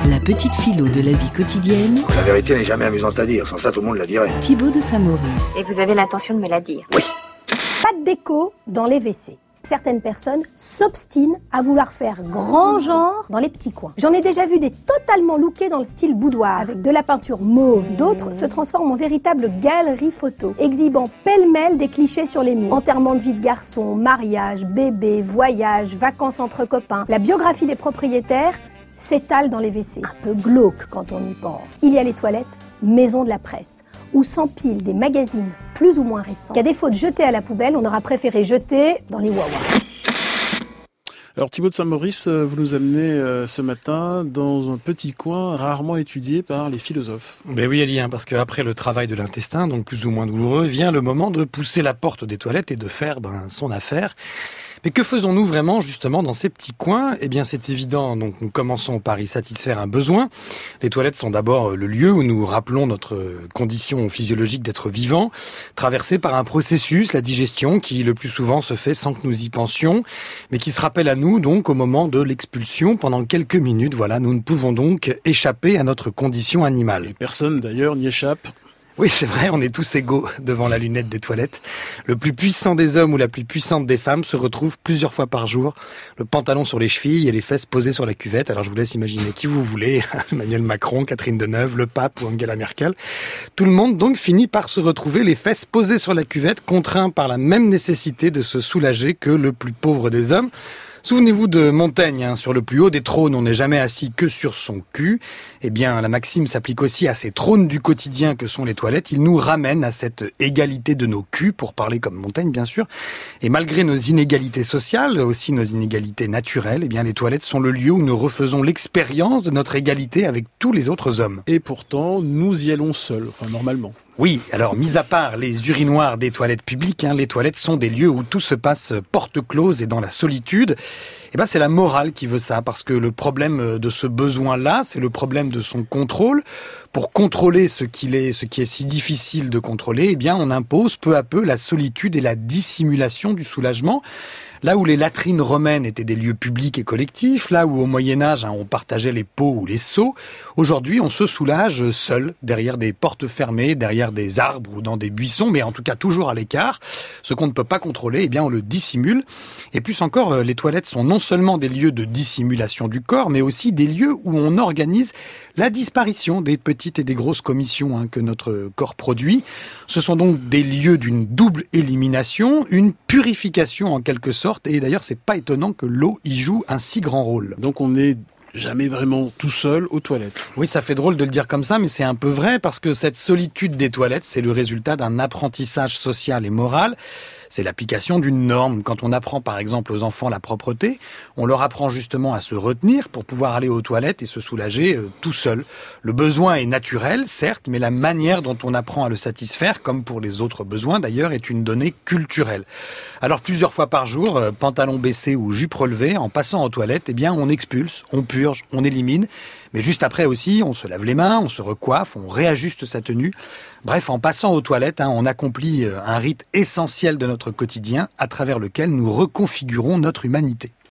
La petite philo de la vie quotidienne. La vérité n'est jamais amusante à dire, sans ça tout le monde la dirait. Thibaut de Saint-Maurice. Et vous avez l'intention de me la dire? Oui. Pas de déco dans les WC. Certaines personnes s'obstinent à vouloir faire grand genre dans les petits coins. J'en ai déjà vu des totalement lookés dans le style boudoir, avec de la peinture mauve. D'autres se transforment en véritable galerie photo, exhibant pêle-mêle des clichés sur les murs. Enterrement de vie de garçon, mariage, bébé, voyage, vacances entre copains. La biographie des propriétaires s'étale dans les WC. Un peu glauque quand on y pense. Il y a les toilettes, maison de la presse, où s'empilent des magazines plus ou moins récents, qu'à défaut de jeter à la poubelle, on aura préféré jeter dans les Wawa. Alors Thibaut de Saint-Maurice, vous nous amenez ce matin dans un petit coin rarement étudié par les philosophes. Ben oui, Elie, parce qu'après le travail de l'intestin, donc plus ou moins douloureux, vient le moment de pousser la porte des toilettes et de faire son affaire. Mais que faisons-nous vraiment justement dans ces petits coins ? Eh bien c'est évident, donc nous commençons par y satisfaire un besoin. Les toilettes sont d'abord le lieu où nous rappelons notre condition physiologique d'être vivant, traversée par un processus, la digestion, qui le plus souvent se fait sans que nous y pensions, mais qui se rappelle à nous donc au moment de l'expulsion. Pendant quelques minutes, voilà, nous ne pouvons donc échapper à notre condition animale. Et personne d'ailleurs n'y échappe. Oui, c'est vrai, on est tous égaux devant la lunette des toilettes. Le plus puissant des hommes ou la plus puissante des femmes se retrouve plusieurs fois par jour, le pantalon sur les chevilles et les fesses posées sur la cuvette. Alors je vous laisse imaginer qui vous voulez, Emmanuel Macron, Catherine Deneuve, le pape ou Angela Merkel. Tout le monde donc finit par se retrouver les fesses posées sur la cuvette, contraint par la même nécessité de se soulager que le plus pauvre des hommes. Souvenez-vous de Montaigne, sur le plus haut des trônes, on n'est jamais assis que sur son cul. Eh bien, la maxime s'applique aussi à ces trônes du quotidien que sont les toilettes. Il nous ramène à cette égalité de nos culs, pour parler comme Montaigne, bien sûr. Et malgré nos inégalités sociales, aussi nos inégalités naturelles, eh bien, les toilettes sont le lieu où nous refaisons l'expérience de notre égalité avec tous les autres hommes. Et pourtant, nous y allons seuls, normalement. Oui, alors mis à part les urinoirs des toilettes publiques, les toilettes sont des lieux où tout se passe porte close et dans la solitude. Eh ben c'est la morale qui veut ça, parce que le problème de ce besoin-là, c'est le problème de son contrôle. Pour contrôler ce qui est si difficile de contrôler, eh bien on impose peu à peu la solitude et la dissimulation du soulagement. Là où les latrines romaines étaient des lieux publics et collectifs, là où au Moyen-Âge on partageait les pots ou les seaux, aujourd'hui on se soulage seul, derrière des portes fermées, derrière des arbres ou dans des buissons, mais en tout cas toujours à l'écart. Ce qu'on ne peut pas contrôler, eh bien on le dissimule. Et plus encore, les toilettes sont non seulement des lieux de dissimulation du corps, mais aussi des lieux où on organise la disparition des petites et des grosses commissions que notre corps produit. Ce sont donc des lieux d'une double élimination, une purification en quelque sorte. Et d'ailleurs, c'est pas étonnant que l'eau y joue un si grand rôle. Donc on n'est jamais vraiment tout seul aux toilettes. Oui, ça fait drôle de le dire comme ça, mais c'est un peu vrai, parce que cette solitude des toilettes, c'est le résultat d'un apprentissage social et moral. C'est l'application d'une norme. Quand on apprend par exemple aux enfants la propreté, on leur apprend justement à se retenir pour pouvoir aller aux toilettes et se soulager tout seul. Le besoin est naturel, certes, mais la manière dont on apprend à le satisfaire, comme pour les autres besoins d'ailleurs, est une donnée culturelle. Alors plusieurs fois par jour, pantalon baissé ou jupe relevée, en passant aux toilettes, eh bien on expulse, on purge, on élimine. Mais juste après aussi, on se lave les mains, on se recoiffe, on réajuste sa tenue. Bref, en passant aux toilettes, on accomplit un rite essentiel de notre quotidien à travers lequel nous reconfigurons notre humanité.